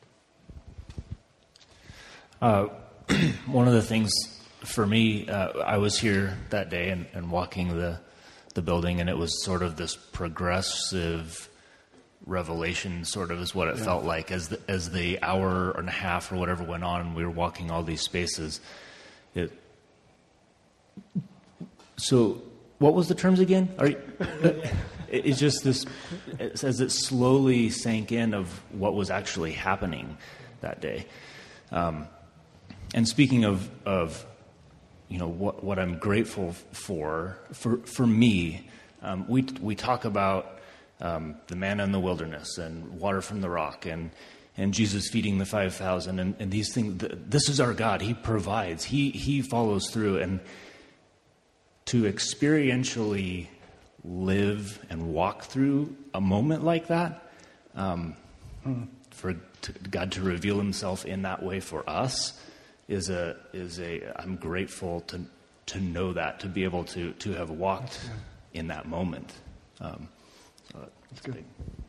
good. One of the things for me, I was here that day and walking the building, and it was sort of this progressive revelation, sort of is what it felt like as the hour and a half or whatever went on, and we were walking all these spaces. So what was the terms again? It's just this, as it slowly sank in of what was actually happening that day. And speaking of what I'm grateful for me, we talk about the manna in the wilderness and water from the rock and Jesus feeding the 5,000 and these things. This is our God. He provides. He follows through. And to experientially live and walk through a moment like that, for God to reveal Himself in that way for us is I'm grateful to know that, to be able to have walked in that moment. That's good.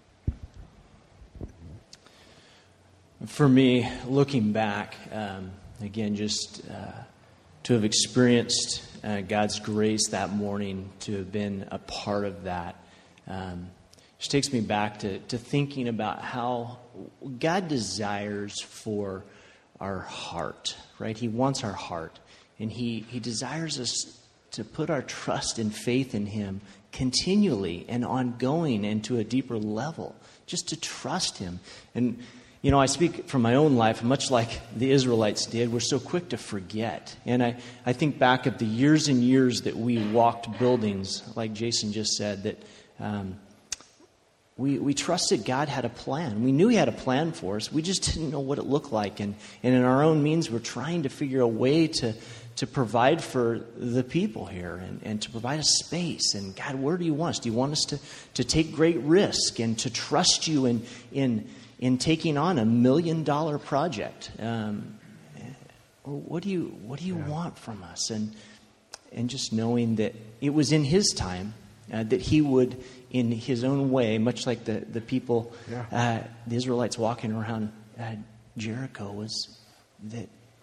For me, looking back, again, just to have experienced God's grace that morning, to have been a part of that, just takes me back to thinking about how God desires for our heart, right? He wants our heart, and He desires us to put our trust and faith in Him continually and ongoing and to a deeper level, just to trust Him. And, I speak from my own life, much like the Israelites did. We're so quick to forget. And I think back of the years and years that we walked buildings, like Jason just said, that we trusted God had a plan. We knew He had a plan for us. We just didn't know what it looked like. And in our own means, we're trying to figure a way to provide for the people here and to provide a space. And God, where do you want us? Do you want us to take great risk and to trust you in taking on $1 million project? What do you want from us? And just knowing that it was in His time that He would, in His own way, much like the people, the Israelites walking around Jericho, was that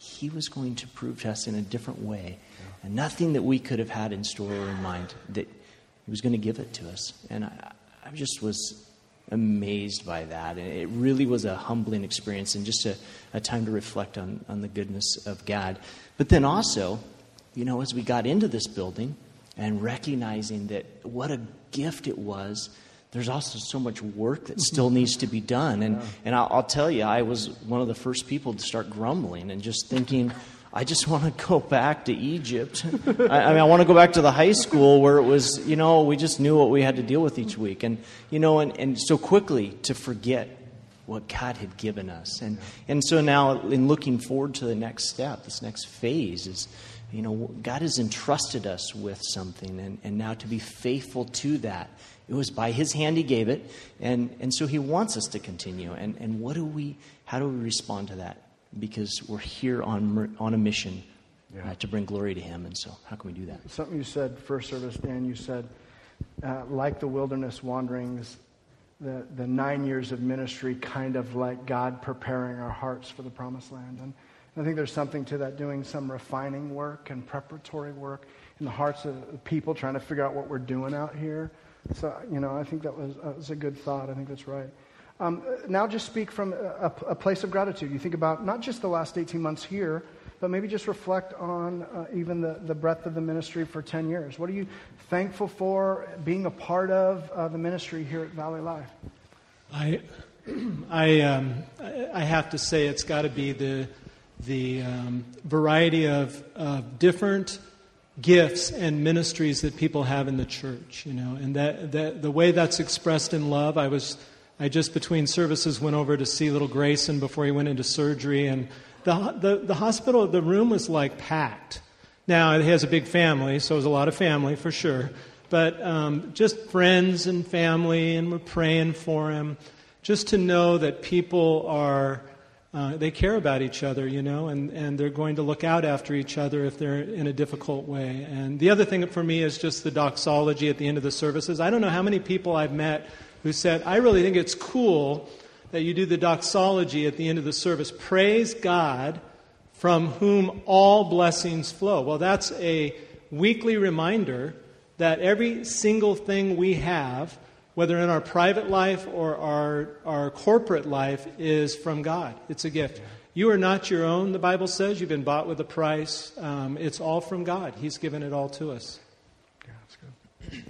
he was going to prove to us in a different way. And nothing that we could have had in store or in mind, that he was going to give it to us. And I just was amazed by that. And it really was a humbling experience and just a time to reflect on the goodness of God. But then also, as we got into this building and recognizing that what a gift it was, there's also so much work that still needs to be done. And I'll tell you, I was one of the first people to start grumbling and just thinking, I just want to go back to Egypt. I want to go back to the high school where it was, we just knew what we had to deal with each week. And so quickly to forget what God had given us. And so now in looking forward to the next step, this next phase is, God has entrusted us with something. And now to be faithful to that. It was by His hand He gave it. And so He wants us to continue. And how do we respond to that? Because we're here on a mission to bring glory to Him. And so how can we do that? Something you said first service, Dan, you said, like the wilderness wanderings, the 9 years of ministry kind of like God preparing our hearts for the promised land. And I think there's something to that, doing some refining work and preparatory work in the hearts of people, trying to figure out what we're doing out here. So, I think that was a good thought. I think that's right. Now just speak from a place of gratitude. You think about not just the last 18 months here, but maybe just reflect on even the breadth of the ministry for 10 years. What are you thankful for being a part of the ministry here at Valley Life? I have to say it's got to be the variety of different gifts and ministries that people have in the church, and that the way that's expressed in love. I just between services went over to see little Grayson before he went into surgery, and the hospital, the room was like packed. Now, it has a big family, so it was a lot of family for sure, but just friends and family, and we're praying for him, just to know that people are, they care about each other, and they're going to look out after each other if they're in a difficult way. And the other thing for me is just the doxology at the end of the services. I don't know how many people I've met who said, I really think it's cool that you do the doxology at the end of the service. Praise God, from whom all blessings flow. Well, that's a weekly reminder that every single thing we have, whether in our private life or our corporate life, is from God. It's a gift. You are not your own, the Bible says. You've been bought with a price. It's all from God. He's given it all to us. Yeah, that's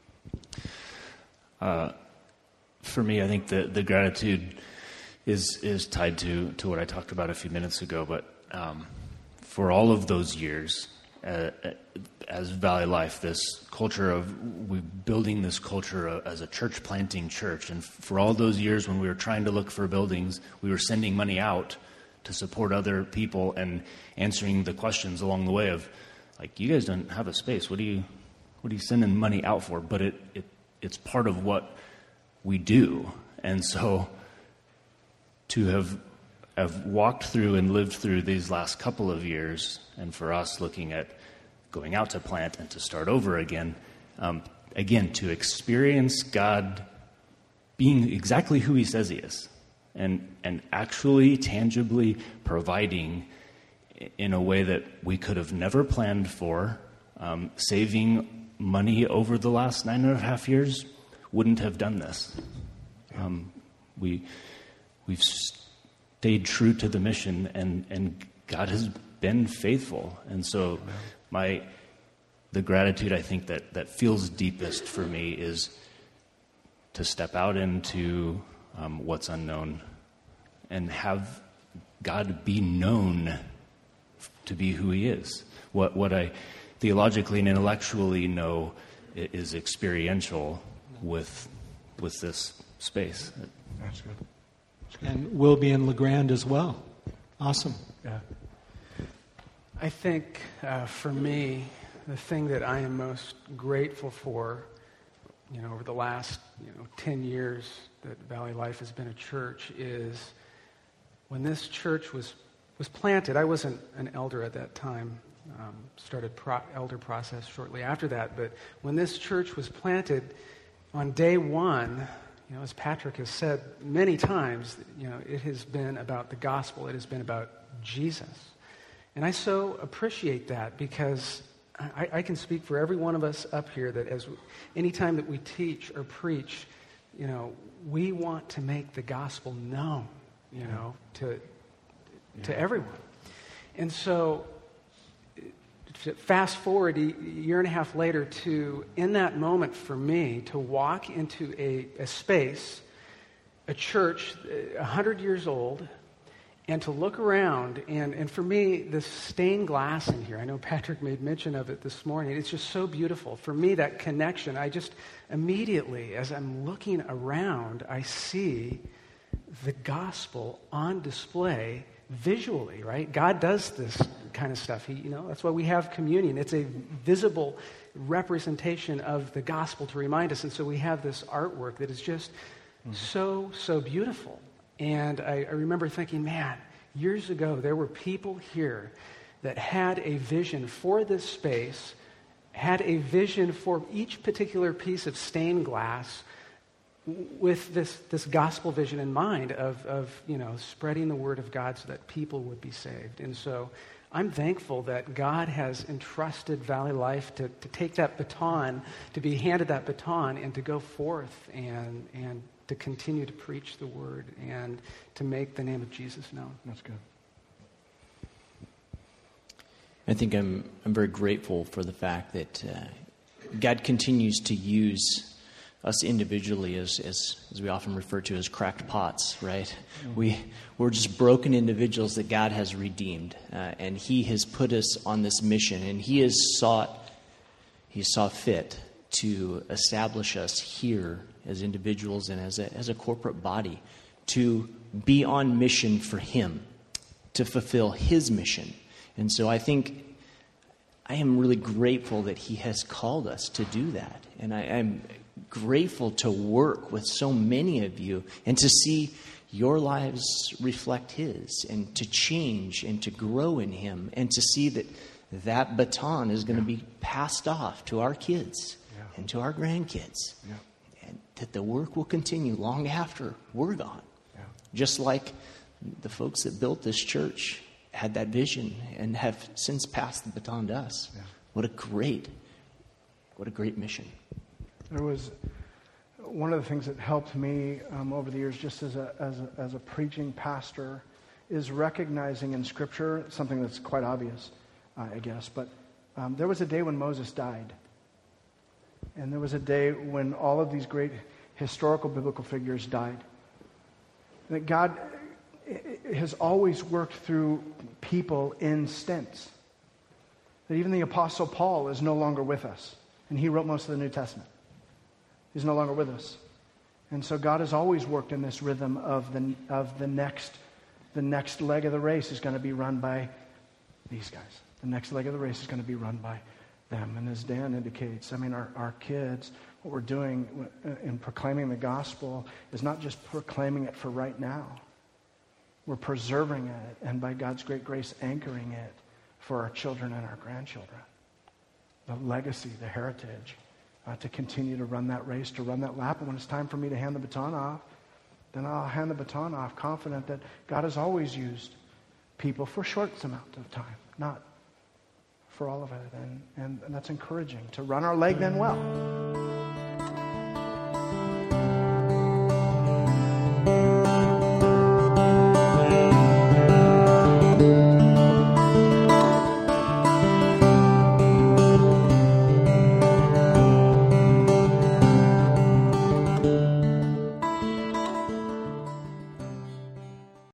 good. For me, I think the gratitude is tied to what I talked about a few minutes ago. But for all of those years, as Valley Life, this culture of we building this culture as a church planting church, and for all those years when we were trying to look for buildings, we were sending money out to support other people and answering the questions along the way of, like, you guys don't have a space. What are you sending money out for? But it's part of what we do. And so to have walked through and lived through these last couple of years, and for us looking at going out to plant and to start over again, to experience God being exactly who He says He is, and actually tangibly providing in a way that we could have never planned for, saving money over the last 9.5 years, wouldn't have done this. We've stayed true to the mission, and God has been faithful. And so the gratitude I think that feels deepest for me is to step out into what's unknown and have God be known to be who He is. What I theologically and intellectually know is experiential with this space. That's good. And we'll be in LeGrand as well. Awesome. Yeah. I think for me, the thing that I am most grateful for, over the last 10 years that Valley Life has been a church, is when this church was planted. I wasn't an elder at that time. Started elder process shortly after that. But when this church was planted, on day one, as Patrick has said many times, it has been about the gospel. It has been about Jesus. And I so appreciate that because I can speak for every one of us up here that anytime that we teach or preach, we want to make the gospel known, to everyone. And so fast forward a year and a half later to, in that moment for me, to walk into a space, a church 100 years old, and to look around, and for me, the stained glass in here, I know Patrick made mention of it this morning, it's just so beautiful. For me, that connection, I just immediately, as I'm looking around, I see the gospel on display visually, right? God does this kind of stuff. That's why we have communion. It's a visible representation of the gospel to remind us. And so we have this artwork that is just so beautiful. And I remember thinking, man, years ago there were people here that had a vision for this space, had a vision for each particular piece of stained glass, with this gospel vision in mind of spreading the word of God so that people would be saved. And so I'm thankful that God has entrusted Valley Life to take that baton, to be handed that baton, and to go forth and to continue to preach the word and to make the name of Jesus known. That's good. I think I'm very grateful for the fact that God continues to use us individually as we often refer to as cracked pots, right? We're just broken individuals that God has redeemed, and He has put us on this mission, and He saw fit to establish us here as individuals and as a corporate body to be on mission for Him, to fulfill His mission. And so I think I am really grateful that He has called us to do that, and I'm grateful to work with so many of you and to see your lives reflect His and to change and to grow in Him and to see that baton is going to be passed off to our kids and to our grandkids, and that the work will continue long after we're gone. Just like the folks that built this church had that vision and have since passed the baton to us. What a great mission. There was one of the things that helped me over the years, just as a preaching pastor, is recognizing in Scripture something that's quite obvious, I guess. But there was a day when Moses died, and there was a day when all of these great historical biblical figures died. That God has always worked through people in stints. That even the Apostle Paul is no longer with us, and he wrote most of the New Testament. He's no longer with us. And so God has always worked in this rhythm of the next leg of the race is going to be run by these guys. The next leg of the race is going to be run by them. And as Dan indicates, our kids, what we're doing in proclaiming the gospel is not just proclaiming it for right now. We're preserving it, and by God's great grace, anchoring it for our children and our grandchildren. The legacy, the heritage. To continue to run that race, to run that lap. And when it's time for me to hand the baton off, then I'll hand the baton off, confident that God has always used people for a short amount of time, not for all of it. And that's encouraging. To run our leg then well.